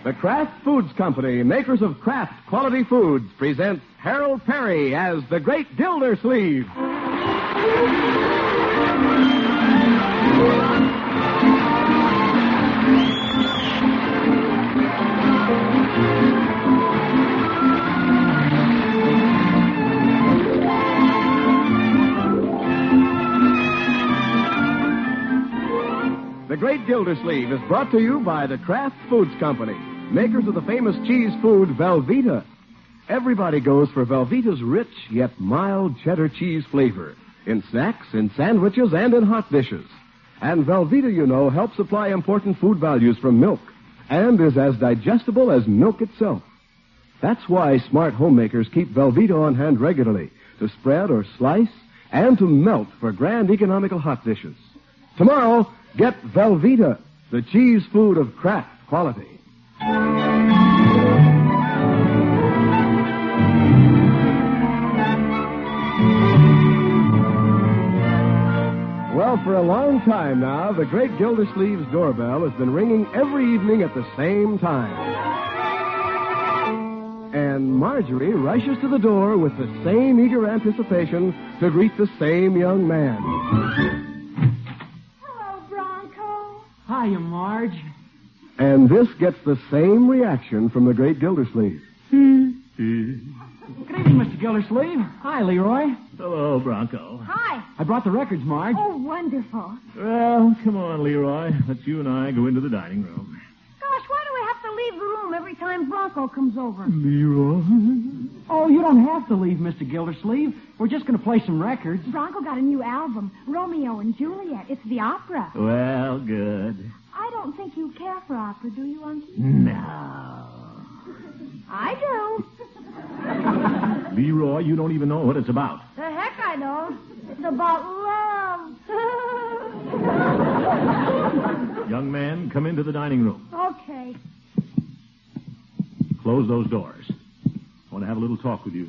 The Kraft Foods Company, makers of Kraft Quality Foods, presents Harold Perry as the Great Gildersleeve. The Great Gildersleeve is brought to you by the Kraft Foods Company, makers of the famous cheese food Velveeta. Everybody goes for Velveeta's rich yet mild cheddar cheese flavor in snacks, in sandwiches, and in hot dishes. And Velveeta, you know, helps supply important food values from milk and is as digestible as milk itself. That's why smart homemakers keep Velveeta on hand regularly to spread or slice and to melt for grand economical hot dishes. Tomorrow, get Velveeta, the cheese food of Kraft quality. Well, for a long time now, the Great Gildersleeve's doorbell has been ringing every evening at the same time. And Marjorie rushes to the door with the same eager anticipation to greet the same young man. Hello, Bronco. Hiya, Marge. And this gets the same reaction from the Great Gildersleeve. Good evening, Mr. Gildersleeve. Hi, Leroy. Hello, Bronco. Hi. I brought the records, Marge. Oh, wonderful. Well, come on, Leroy. Let's you and I go into the dining room. Gosh, why do we have to leave the room every time Bronco comes over? Leroy? Oh, you don't have to leave, Mr. Gildersleeve. We're just going to play some records. Bronco got a new album, Romeo and Juliet. It's the opera. Well, good. I don't think you care for opera, do you, Unky? No. I do. Leroy, you don't even know what it's about. The heck I don't. It's about love. Young man, come into the dining room. Okay. Close those doors. I want to have a little talk with you.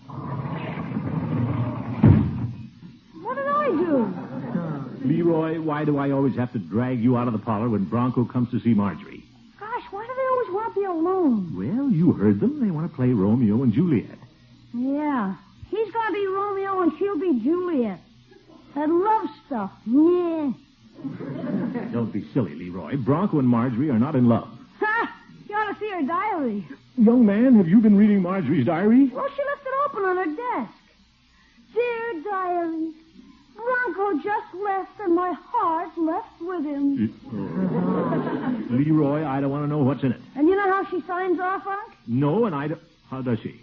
What did I do? Leroy, why do I always have to drag you out of the parlor when Bronco comes to see Marjorie? Gosh, why do they always want to be alone? Well, you heard them. They want to play Romeo and Juliet. Yeah. He's going to be Romeo and she'll be Juliet. That love stuff. Yeah. Don't be silly, Leroy. Bronco and Marjorie are not in love. Ha! You ought to see her diary. Young man, have you been reading Marjorie's diary? Well, she left it open on her desk. Dear diary, Bronco just left and my heart left with him. Leroy, I don't want to know what's in it. And you know how she signs off, Unc? No, and I don't... How does she?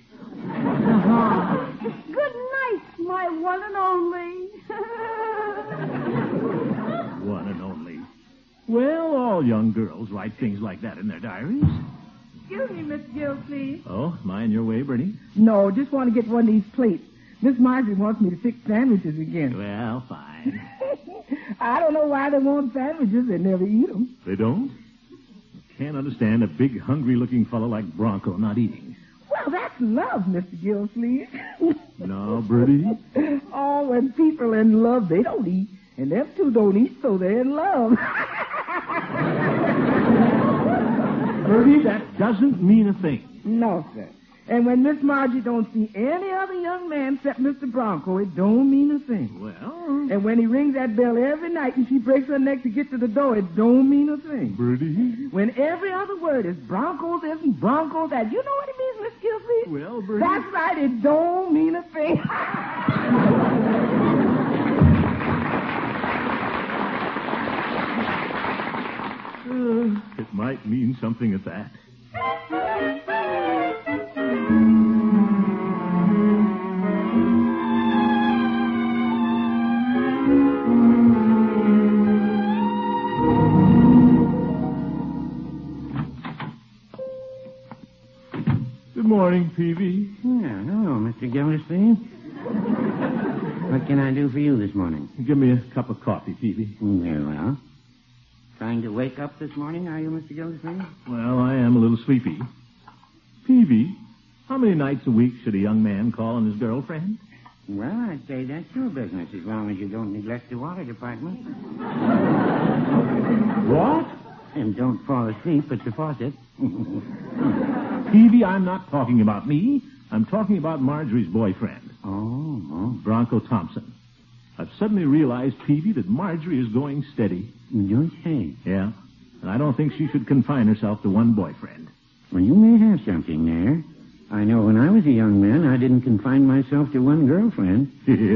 Good night, my one and only. One and only. Well, all young girls write things like that in their diaries. Excuse me, Miss Gill, please. Oh, mind your way, Bertie? No, just want to get one of these plates. Miss Marjorie wants me to fix sandwiches again. Well, fine. I don't know why they want sandwiches. They never eat them. They don't? Can't understand a big, hungry-looking fellow like Bronco not eating. Well, that's love, Mr. Gillsleeve. No, Bertie? Oh, when people are in love, they don't eat. And them two don't eat, so they're in love. Bertie, that doesn't mean a thing. No, sir. And when Miss Margie don't see any other young man except Mr. Bronco, it don't mean a thing. Well... And when he rings that bell every night and she breaks her neck to get to the door, it don't mean a thing. Bertie? When every other word is Bronco this and Bronco that, you know what it means, Miss Gilsleeve? Well, Bertie... That's right, it don't mean a thing. It might mean something at that. Good morning, Peavy. Hello, Mr. Gildersleeve. What can I do for you this morning? Give me a cup of coffee, Peavy. Very well. Trying to wake up this morning, are you, Mr. Gildersleeve? Well, I am a little sleepy. Peavy, how many nights a week should a young man call on his girlfriend? Well, I'd say that's your business as long as you don't neglect the water department. What? And don't fall asleep at the faucet. Peavy, I'm not talking about me. I'm talking about Marjorie's boyfriend, Oh. Bronco Thompson. I've suddenly realized, Peavy, that Marjorie is going steady. You say. Yeah, and I don't think she should confine herself to one boyfriend. Well, you may have something there. I know when I was a young man, I didn't confine myself to one girlfriend.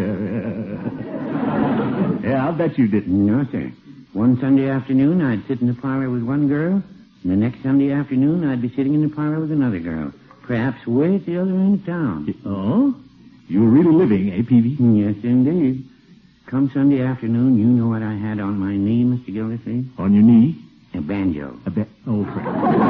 Yeah, I'll bet you didn't. No, sir. One Sunday afternoon, I'd sit in the parlor with one girl, and the next Sunday afternoon, I'd be sitting in the parlor with another girl, perhaps way at the other end of town. Oh? You were really living, eh, Peavy? Yes, indeed. Come Sunday afternoon, you know what I had on my knee, Mr. Gildersleeve? On your knee? A banjo. Oh, friend.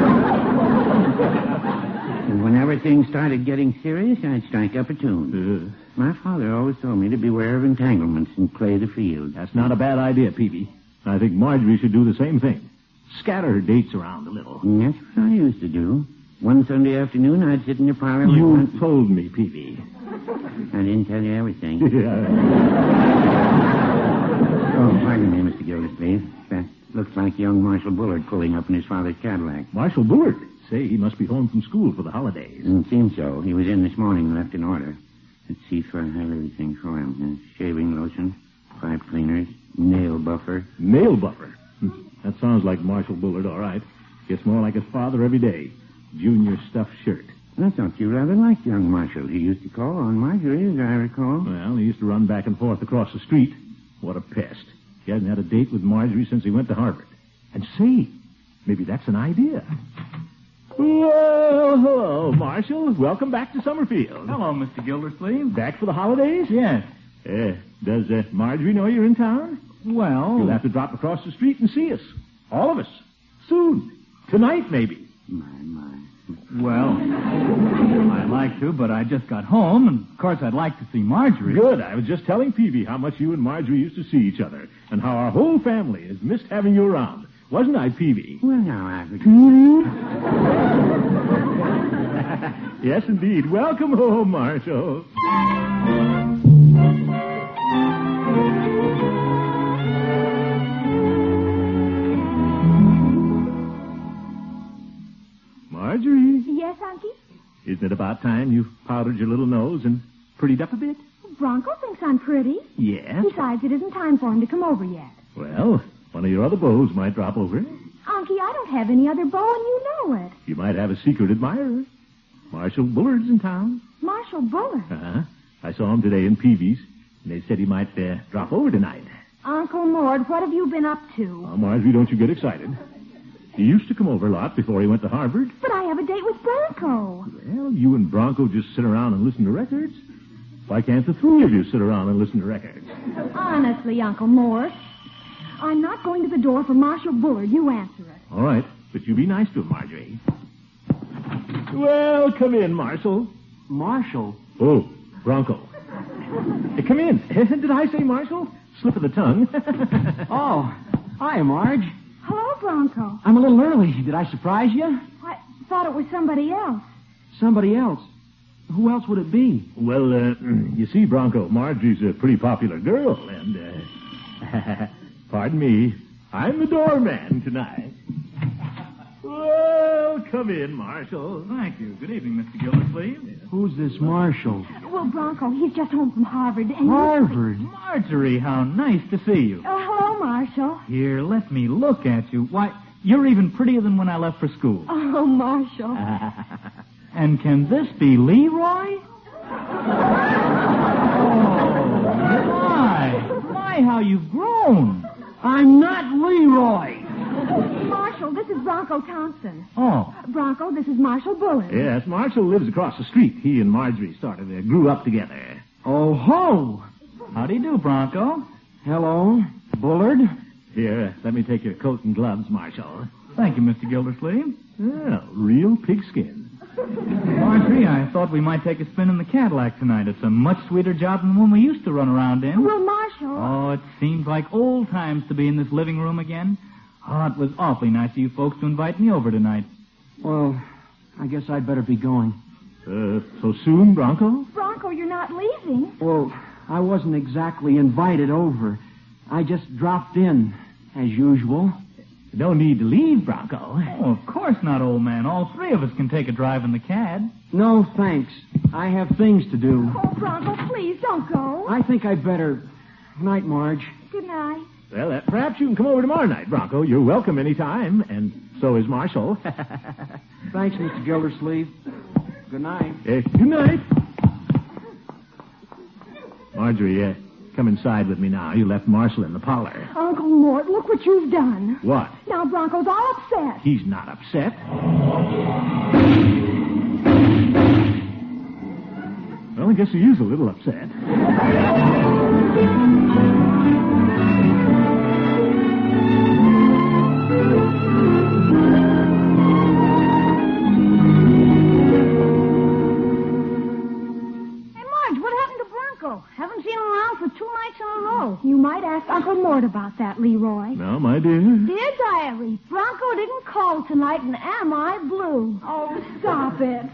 And whenever things started getting serious, I'd strike up a tune. My father always told me to beware of entanglements and play the field. That's not a bad idea, Peavy. I think Marjorie should do the same thing. Scatter her dates around a little. And that's what I used to do. One Sunday afternoon, I'd sit in the parlor with You one... told me, Peavy. I didn't tell you everything. Yeah. Oh, pardon me, Mr. Gildersleeve. That looks like young Marshal Bullard pulling up in his father's Cadillac. Marshal Bullard. Say, he must be home from school for the holidays. Seems so. He was in this morning and left an order. Let's see if I have everything for him. Shaving lotion, pipe cleaners, nail buffer. Nail buffer. That sounds like Marshal Bullard, all right. Gets more like his father every day. Junior stuffed shirt. I thought you rather liked young Marshal. He used to call on Marjorie, as I recall. Well, he used to run back and forth across the street. What a pest. He hasn't had a date with Marjorie since he went to Harvard. And say, maybe that's an idea. Well, hello, Marshal. Welcome back to Summerfield. Hello, Mr. Gildersleeve. Back for the holidays? Yes. Does Marjorie know you're in town? Well... You'll have to drop across the street and see us. All of us. Soon. Tonight, maybe. My. Well, I'd like to, but I just got home, and of course I'd like to see Marjorie. Good. I was just telling Peavy how much you and Marjorie used to see each other, and how our whole family has missed having you around. Wasn't I, Peavy? Well, now, I would... Yes, indeed. Welcome home, Marshal. Marjorie, Yes, Unky? isn't it about time you powdered your little nose and prettied up a bit? Bronco thinks I'm pretty. Yes. Besides, it isn't time for him to come over yet. Well, one of your other beaux might drop over. Unky, I don't have any other beau, and you know it. You might have a secret admirer. Marshal Bullard's in town. Marshal Bullard. Uh-huh. I saw him today in Peavy's, and they said he might drop over tonight. Uncle Mort, what have you been up to? Oh, Marjorie, don't you get excited. He used to come over a lot before he went to Harvard. But I have a date with Bronco. Well, you and Bronco just sit around and listen to records. Why can't the three of you sit around and listen to records? Honestly, Uncle Mort, I'm not going to the door for Marshal Bullard. You answer it. All right, but you be nice to him, Marjorie. Well, come in, Marshal. Marshal? Oh, Bronco. Hey, come in. Did I say Marshal? Slip of the tongue. Oh, hi, Marge. Hello, Bronco. I'm a little early. Did I surprise you? I thought it was somebody else. Somebody else. Who else would it be? Well, you see, Bronco, Marjorie's a pretty popular girl, and, pardon me, I'm the doorman tonight. Well, come in, Marshal. Thank you. Good evening, Mr. Gildersleeve. Who's this Marshal? Well, Bronco, he's just home from Harvard. And Harvard? Marjorie, how nice to see you. Oh, hello, Marshal. Here, let me look at you. Why, you're even prettier than when I left for school. Oh, Marshal. And can this be Leroy? My, how you've grown. I'm not Leroy. Marshal, this is Bronco Thompson. Oh. Bronco, this is Marshal Bullard. Yes, Marshal lives across the street. He and Marjorie grew up together. Oh, ho. How do you do, Bronco? Hello, Bullard. Here, let me take your coat and gloves, Marshal. Thank you, Mr. Gildersleeve. Well, real pigskin. Marjorie, I thought we might take a spin in the Cadillac tonight. It's a much sweeter job than the one we used to run around in. Well, Marshal. Oh, it seems like old times to be in this living room again. Oh, it was awfully nice of you folks to invite me over tonight. Well, I guess I'd better be going. So soon, Bronco? Bronco, you're not leaving. Well, I wasn't exactly invited over. I just dropped in, as usual. No need to leave, Bronco. Oh, of course not, old man. All three of us can take a drive in the cad. No, thanks. I have things to do. Oh, Bronco, please, don't go. I think I'd better... Night, Marge. Good night. Well, perhaps you can come over tomorrow night, Bronco. You're welcome any time, and so is Marshall. Thanks, Mr. Gildersleeve. Good night. Good night. Marjorie, come inside with me now. You left Marshall in the parlor. Uncle Mort, look what you've done. What? Now Bronco's all upset. He's not upset. Well, I guess he is a little upset. Haven't seen him around for 2 nights in a row. You might ask Uncle Mort about that, Leroy. No, my dear. Dear Diary, Bronco didn't call tonight, and am I blue? Oh, stop it.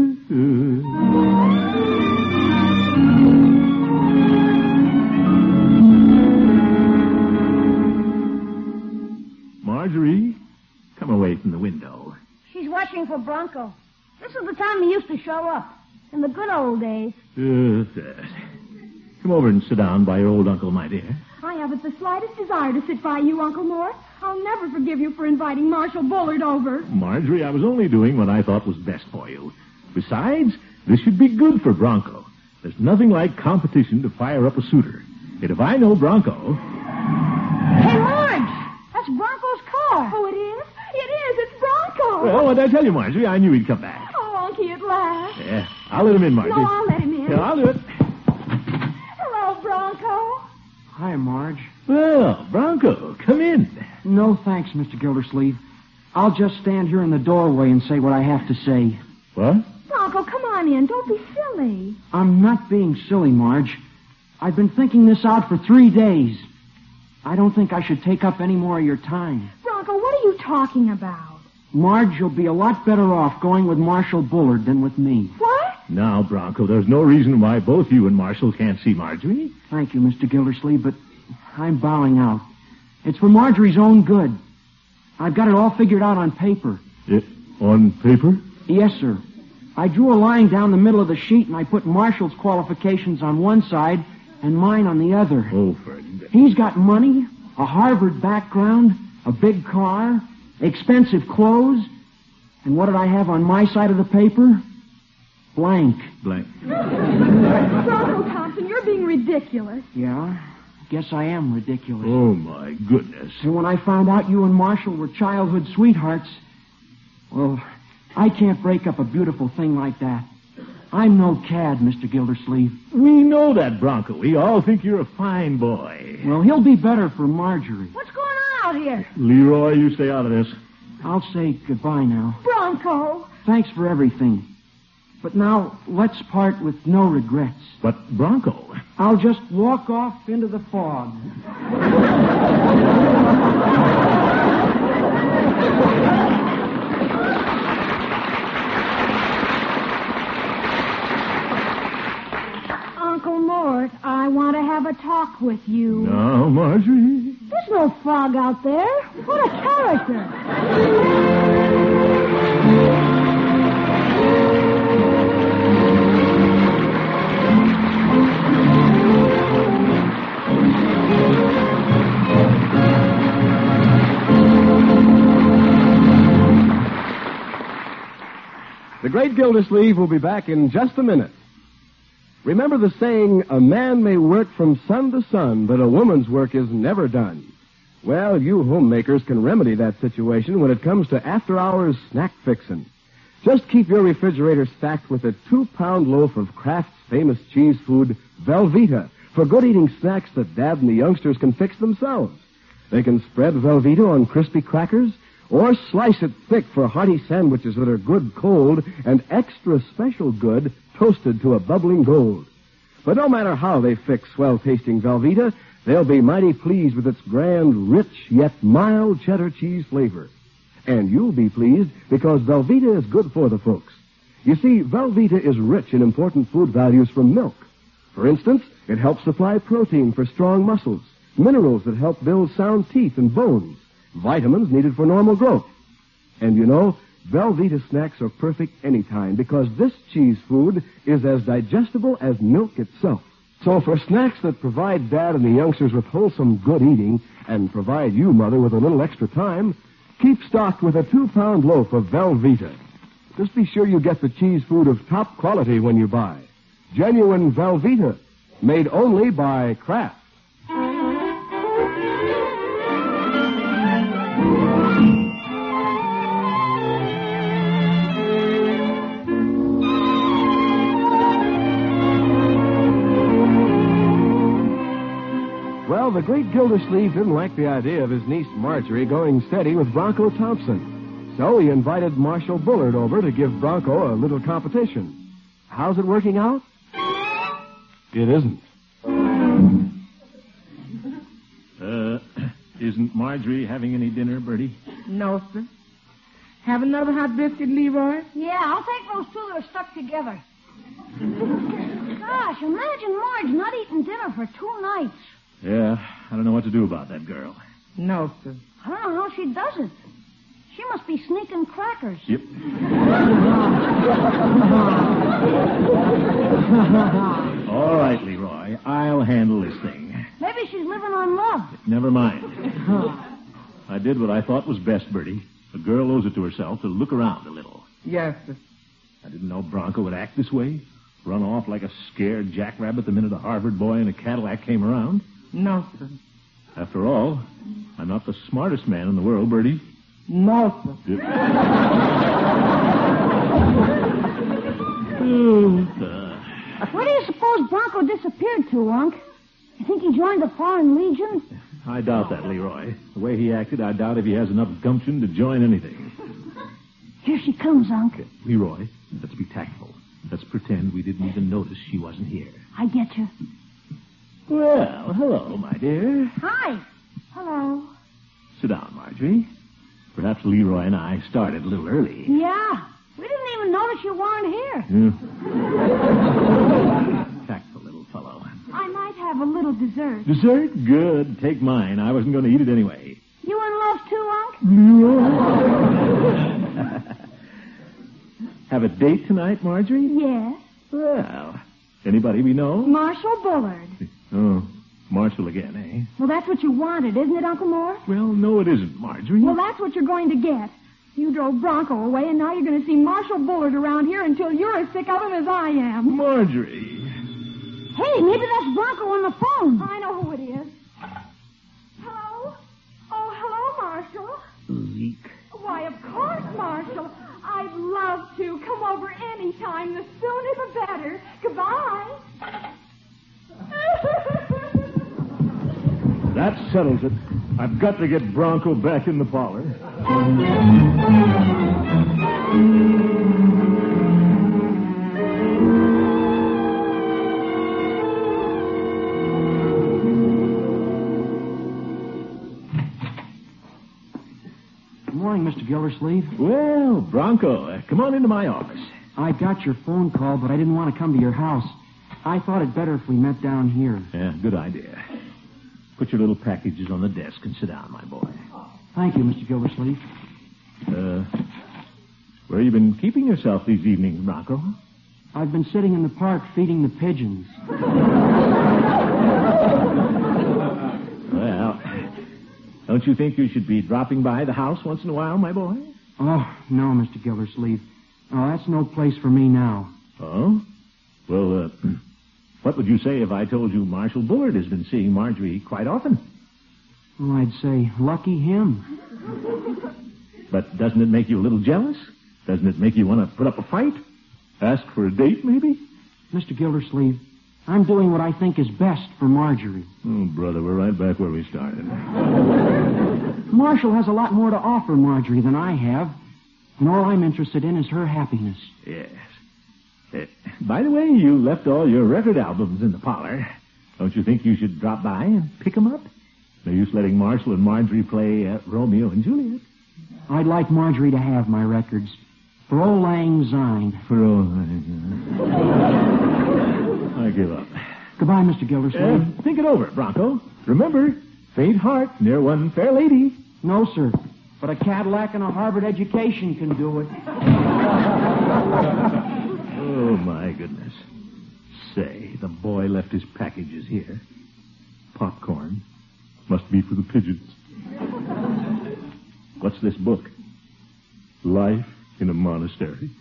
Marjorie, come away from the window. She's watching for Bronco. This is the time he used to show up. In the good old days. Come over and sit down by your old uncle, my dear. I haven't the slightest desire to sit by you, Uncle Mort. I'll never forgive you for inviting Marshall Bullard over. Marjorie, I was only doing what I thought was best for you. Besides, this should be good for Bronco. There's nothing like competition to fire up a suitor. And if I know Bronco... Hey, Marge! That's Bronco's car. Oh, it is? It is. It's Bronco. Well, what did I tell you, Marjorie? I knew he'd come back. Oh, Unky, at last. Yeah, I'll let him in, Marjorie. No, I'll let him in. Yeah, I'll do it. Hello, Bronco. Hi, Marge. Well, Bronco, come in. No, thanks, Mr. Gildersleeve. I'll just stand here in the doorway and say what I have to say. What? Bronco, come on in. Don't be silly. I'm not being silly, Marge. I've been thinking this out for 3 days. I don't think I should take up any more of your time. Bronco, what are you talking about? Marge, you'll be a lot better off going with Marshall Bullard than with me. What? Now, Bronco, there's no reason why both you and Marshall can't see Marjorie. Thank you, Mr. Gildersleeve, but I'm bowing out. It's for Marjorie's own good. I've got it all figured out on paper. On paper? Yes, sir. I drew a line down the middle of the sheet, and I put Marshall's qualifications on one side and mine on the other. Oh, Fred. He's got money, a Harvard background, a big car, expensive clothes, and what did I have on my side of the paper? Blank. Blank. Bronco Thompson, you're being ridiculous. Yeah, guess I am ridiculous. Oh, my goodness. And when I found out you and Marshall were childhood sweethearts, well, I can't break up a beautiful thing like that. I'm no cad, Mr. Gildersleeve. We know that, Bronco. We all think you're a fine boy. Well, he'll be better for Marjorie. What's going on out here? Leroy, you stay out of this. I'll say goodbye now. Bronco. Thanks for everything. But now, let's part with no regrets. But, Bronco... I'll just walk off into the fog. Uncle Mort, I want to have a talk with you. No, Marjorie. There's no fog out there. What a character. The Great Gildersleeve will be back in just a minute. Remember the saying, a man may work from sun to sun, but a woman's work is never done. Well, you homemakers can remedy that situation when it comes to after-hours snack fixin'. Just keep your refrigerator stacked with a 2-pound loaf of Kraft's famous cheese food, Velveeta, for good-eating snacks that Dad and the youngsters can fix themselves. They can spread Velveeta on crispy crackers, or slice it thick for hearty sandwiches that are good cold and extra special good toasted to a bubbling gold. But no matter how they fix swell-tasting Velveeta, they'll be mighty pleased with its grand, rich, yet mild cheddar cheese flavor. And you'll be pleased because Velveeta is good for the folks. You see, Velveeta is rich in important food values from milk. For instance, it helps supply protein for strong muscles, minerals that help build sound teeth and bones, vitamins needed for normal growth. And you know, Velveeta snacks are perfect anytime because this cheese food is as digestible as milk itself. So for snacks that provide Dad and the youngsters with wholesome good eating and provide you, Mother, with a little extra time, keep stocked with a 2-pound loaf of Velveeta. Just be sure you get the cheese food of top quality when you buy. Genuine Velveeta, made only by Kraft. Well, the great Gildersleeve didn't like the idea of his niece Marjorie going steady with Bronco Thompson. So he invited Marshall Bullard over to give Bronco a little competition. How's it working out? It isn't. Isn't Marjorie having any dinner, Bertie? No, sir. Have another hot biscuit, Leroy? Yeah, I'll take those two that are stuck together. Gosh, imagine Marge not eating dinner for 2 nights. Yeah, I don't know what to do about that girl. No, sir. I don't know how she does it. She must be sneaking crackers. Yep. All right, Leroy. I'll handle this thing. Maybe she's living on love. Never mind. I did what I thought was best, Bertie. A girl owes it to herself to look around a little. Yes, sir. I didn't know Bronco would act this way. Run off like a scared jackrabbit the minute a Harvard boy in a Cadillac came around. No, sir. After all, I'm not the smartest man in the world, Bertie. No, sir. Where do you suppose Bronco disappeared to, Unc? You think he joined the Foreign Legion? I doubt that, Leroy. The way he acted, I doubt if he has enough gumption to join anything. Here she comes, Unc. Leroy, let's be tactful. Let's pretend we didn't even notice she wasn't here. I get you. Well, hello, my dear. Hi. Hello. Sit down, Marjorie. Perhaps Leroy and I started a little early. Yeah. We didn't even notice you weren't here. Tactful little fellow. I might have a little dessert. Dessert? Good. Take mine. I wasn't going to eat it anyway. You in love too, Unc? Have a date tonight, Marjorie? Yes. Well, anybody we know? Marshall Bullard. Oh, Marshall again, eh? Well, that's what you wanted, isn't it, Uncle Morris? Well, no, it isn't, Marjorie. Well, that's what you're going to get. You drove Bronco away, and now you're going to see Marshall Bullard around here until you're as sick of him as I am. Marjorie. Hey, maybe that's Bronco on the phone. I know who it is. Hello? Oh, hello, Marshall. Zeke. Why, of course, Marshall. I'd love to. Come over any time. The sooner the better. Goodbye. That settles it. I've got to get Bronco back in the parlor. Good morning, Mr. Gildersleeve. Well, Bronco, come on into my office. I got your phone call, but I didn't want to come to your house. I thought it better if we met down here. Yeah, good idea. Put your little packages on the desk and sit down, my boy. Thank you, Mr. Gildersleeve. Where you been keeping yourself these evenings, Bronco? I've been sitting in the park feeding the pigeons. Well, don't you think you should be dropping by the house once in a while, my boy? Oh, no, Mr. Gildersleeve. Oh, that's no place for me now. Oh? Well, what would you say if I told you Marshall Bullard has been seeing Marjorie quite often? Well, I'd say, lucky him. But doesn't it make you a little jealous? Doesn't it make you want to put up a fight? Ask for a date, maybe? Mr. Gildersleeve, I'm doing what I think is best for Marjorie. Oh, brother, we're right back where we started. Marshall has a lot more to offer Marjorie than I have, and all I'm interested in is her happiness. Yes. By the way, you left all your record albums in the parlor. Don't you think you should drop by and pick them up? No use letting Marshall and Marjorie play Romeo and Juliet. I'd like Marjorie to have my records. For Auld Lang Syne. For Auld Lang Syne. I give up. Goodbye, Mr. Gildersleeve. Think it over, Bronco. Remember, faint heart near one fair lady. No, sir. But a Cadillac and a Harvard education can do it. Oh, my goodness. Say, the boy left his packages here. Popcorn. Must be for the pigeons. What's this book? Life in a Monastery.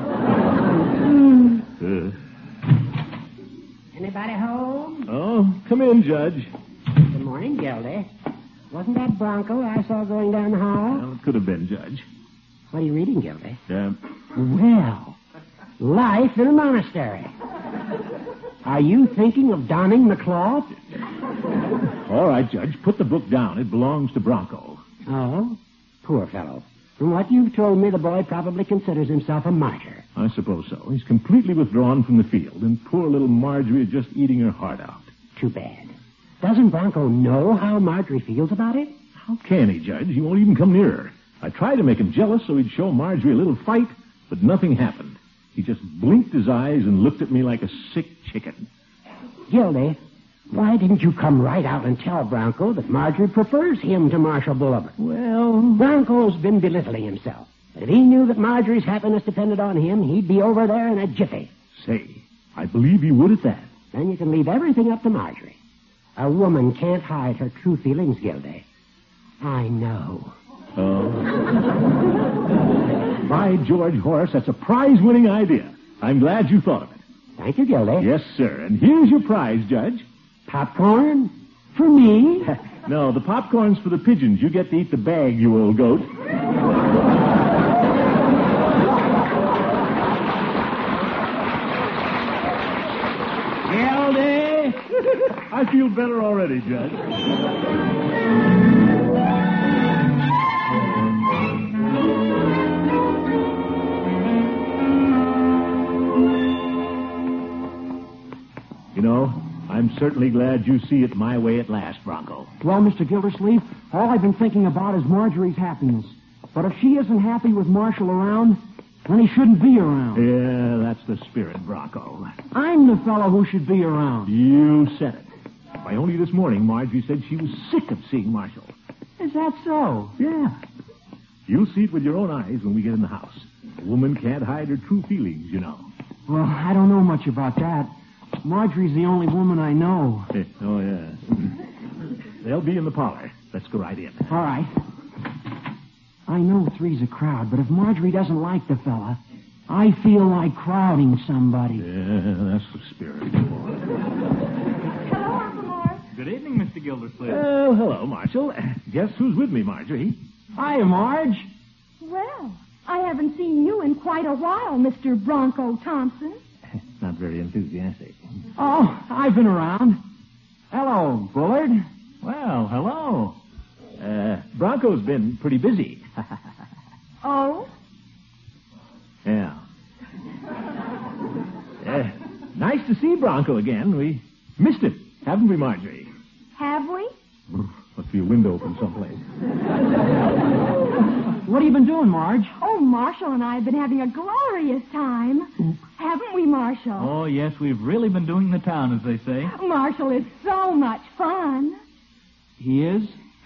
Anybody home? Oh, come in, Judge. Good morning, Gildy. Wasn't that Bronco I saw going down the hall? Well, it could have been, Judge. What are you reading, Gildy? Yeah. Well, Life in a Monastery. Are you thinking of donning the cloth? All right, Judge, put the book down. It belongs to Bronco. Oh? Poor fellow. From what you've told me, the boy probably considers himself a martyr. I suppose so. He's completely withdrawn from the field, and poor little Marjorie is just eating her heart out. Too bad. Doesn't Bronco know how Marjorie feels about it? How can he, Judge? He won't even come near her. I tried to make him jealous so he'd show Marjorie a little fight, but nothing happened. He just blinked his eyes and looked at me like a sick chicken. Gildy, why didn't you come right out and tell Bronco that Marjorie prefers him to Marshal Bulliver? Well, Bronco's been belittling himself. But if he knew that Marjorie's happiness depended on him, he'd be over there in a jiffy. say, I believe he would at that. Then you can leave everything up to Marjorie. A woman can't hide her true feelings, Gildy. I know. Oh. By George, Horace, that's a prize-winning idea. I'm glad you thought of it. Thank you, Gildy. Yes, sir. And here's your prize, Judge. Popcorn? For me? No, the popcorn's for the pigeons. You get to eat the bag, you old goat. Gildy! I feel better already, Judge. You know, I'm certainly glad you see it my way at last, Bronco. Well, Mr. Gildersleeve, all I've been thinking about is Marjorie's happiness. But if she isn't happy with Marshall around, then he shouldn't be around. Yeah, that's the spirit, Bronco. I'm the fellow who should be around. You said it. Why, only this morning, Marjorie said she was sick of seeing Marshall. Is that so? Yeah. You'll see it with your own eyes when we get in the house. A woman can't hide her true feelings, you know. Well, I don't know much about that. Marjorie's the only woman I know. Oh, yeah. They'll be in the parlor. Let's go right in. All right. I know three's a crowd, but if Marjorie doesn't like the fella, I feel like crowding somebody. Yeah, that's the spirit. Hello, Uncle Morris. Good evening, Mr. Gildersleeve. Oh, hello, Marshall. Guess who's with me, Marjorie? Hiya, Marge. Well, I haven't seen you in quite a while, Mr. Bronco Thompson. Not very enthusiastic. Oh, I've been around. Hello, Bullard. Well, hello. Bronco's been pretty busy. Oh? Yeah. Nice to see Bronco again. We missed him, haven't we, Marjorie? Have we? Must be a window open someplace. What have you been doing, Marge? Oh, Marshall and I have been having a glorious time. Haven't we, Marshall? Oh, yes, we've really been doing the town, as they say. Marshall is so much fun. He is?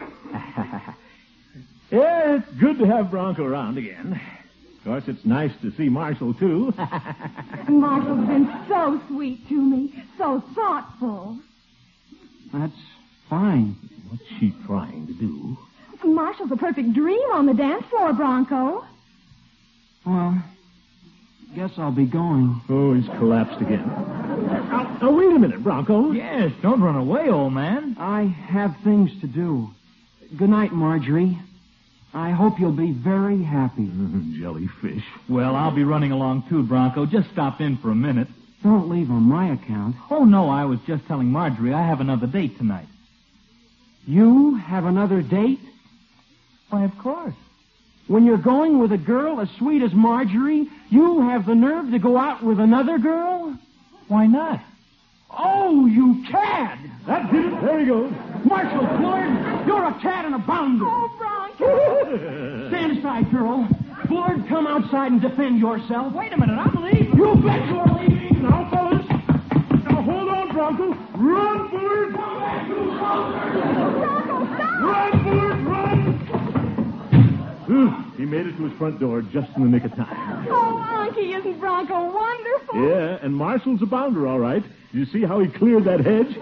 Yeah, it's good to have Bronco around again. Of course, it's nice to see Marshall, too. Marshall's been so sweet to me, so thoughtful. That's fine. What's she trying to do? Marshall's a perfect dream on the dance floor, Bronco. Well, guess I'll be going. Oh, he's collapsed again. Now, wait a minute, Bronco. Yes, don't run away, old man. I have things to do. Good night, Marjorie. I hope you'll be very happy. Jellyfish. Well, I'll be running along, too, Bronco. Just stop in for a minute. Don't leave on my account. Oh, no, I was just telling Marjorie I have another date tonight. You have another date? Why, of course. When you're going with a girl as sweet as Marjorie, you have the nerve to go out with another girl? Why not? Oh, you cad! That's it. There he goes. Marshall Bullard, you're a cad and a bounder. Oh, Bronco. Stand aside, girl. Bullard, come outside and defend yourself. Wait a minute, I'm leaving. You bet you're leaving. Now, fellas. Now, hold on, Bronco. Run, Bullard. Bronco, stop. Run, Bullard, run. He made it to his front door just in the nick of time. Oh, Unky, isn't Bronco wonderful? Yeah, and Marshall's a bounder, all right. You see how he cleared that hedge?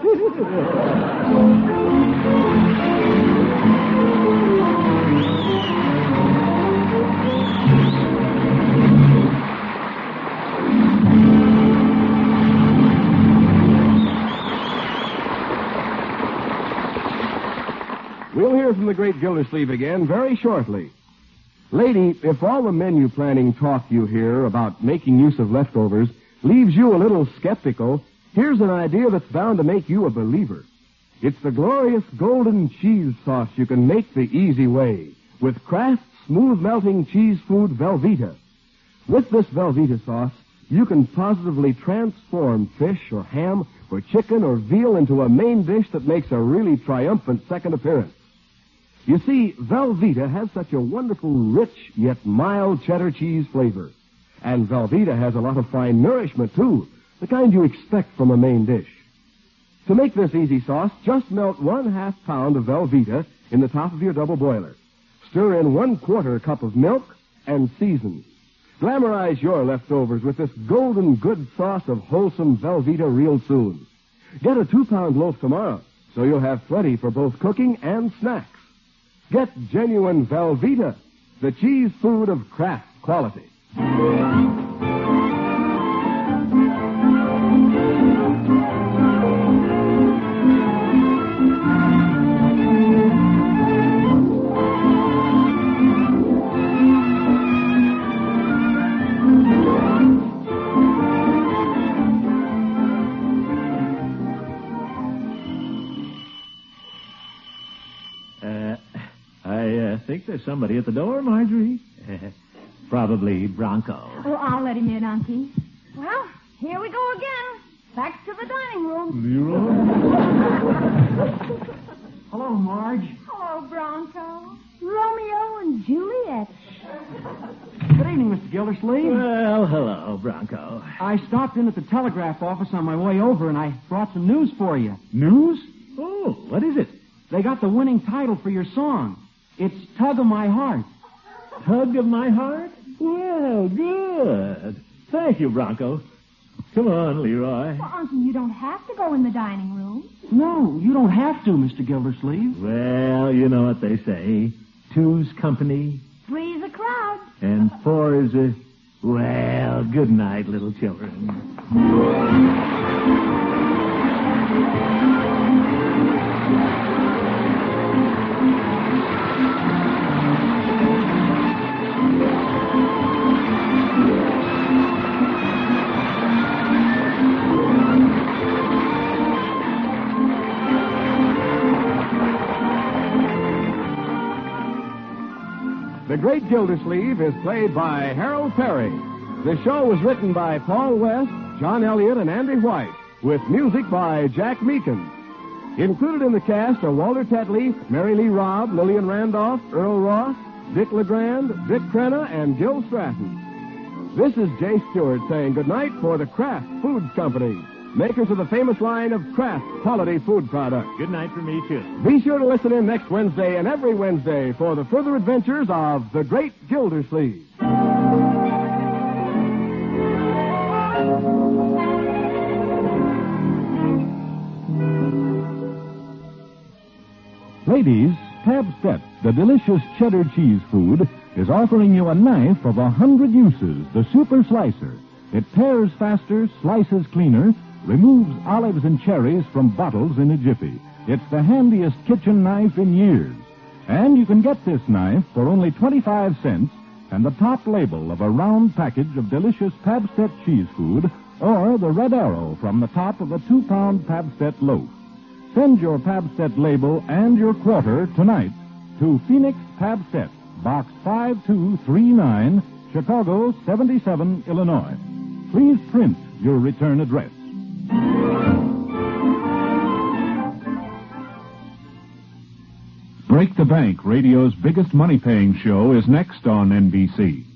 We'll hear from the great Gildersleeve again very shortly. Lady, if all the menu planning talk you hear about making use of leftovers leaves you a little skeptical, here's an idea that's bound to make you a believer. It's the glorious golden cheese sauce you can make the easy way with Kraft's smooth-melting cheese food Velveeta. With this Velveeta sauce, you can positively transform fish or ham or chicken or veal into a main dish that makes a really triumphant second appearance. You see, Velveeta has such a wonderful, rich, yet mild cheddar cheese flavor. And Velveeta has a lot of fine nourishment, too, the kind you expect from a main dish. To make this easy sauce, just melt 1/2 pound of Velveeta in the top of your double boiler. Stir in 1/4 cup of milk and season. Glamorize your leftovers with this golden good sauce of wholesome Velveeta real soon. Get a 2-pound loaf tomorrow, so you'll have plenty for both cooking and snacks. Get genuine Velveeta, the cheese food of Kraft quality. I think there's somebody at the door, Marjorie. Probably Bronco. Oh, I'll let him in, Unky. Well, here we go again. Back to the dining room. Hello, Marge. Hello, Bronco. Romeo and Juliet. Good evening, Mr. Gildersleeve. Well, hello, Bronco. I stopped in at the telegraph office on my way over, and I brought some news for you. News? Oh, what is it? They got the winning title for your song. It's Tug of My Heart. Tug of My Heart? Well, good. Thank you, Bronco. Come on, Leroy. Well, Unky, you don't have to go in the dining room. No, you don't have to, Mr. Gildersleeve. Well, you know what they say. 2's company, 3's a crowd. and 4 is a... Well, good night, little children. The Great Gildersleeve is played by Harold Perry. The show was written by Paul West, John Elliott, and Andy White, with music by Jack Meakin. Included in the cast are Walter Tetley, Mary Lee Robb, Lillian Randolph, Earl Ross, Dick LeGrand, Dick Crenna, and Gil Stratton. This is Jay Stewart saying goodnight for the Kraft Foods Company, makers of the famous line of Kraft quality food products. Good night for me, too. Be sure to listen in next Wednesday and every Wednesday for the further adventures of the Great Gildersleeve. Ladies, Pabst-ett, the delicious cheddar cheese food, is offering you a knife of 100 uses, the Super Slicer. It tears faster, slices cleaner, removes olives and cherries from bottles in a jiffy. It's the handiest kitchen knife in years. And you can get this knife for only 25 cents and the top label of a round package of delicious Pabst-ett cheese food or the red arrow from the top of a 2-pound Pabst-ett loaf. Send your Pabst-ett label and your quarter tonight to Phoenix Pabst-ett, Box 5239, Chicago 77, Illinois. Please print your return address. Break the Bank, radio's biggest money-paying show, is next on NBC.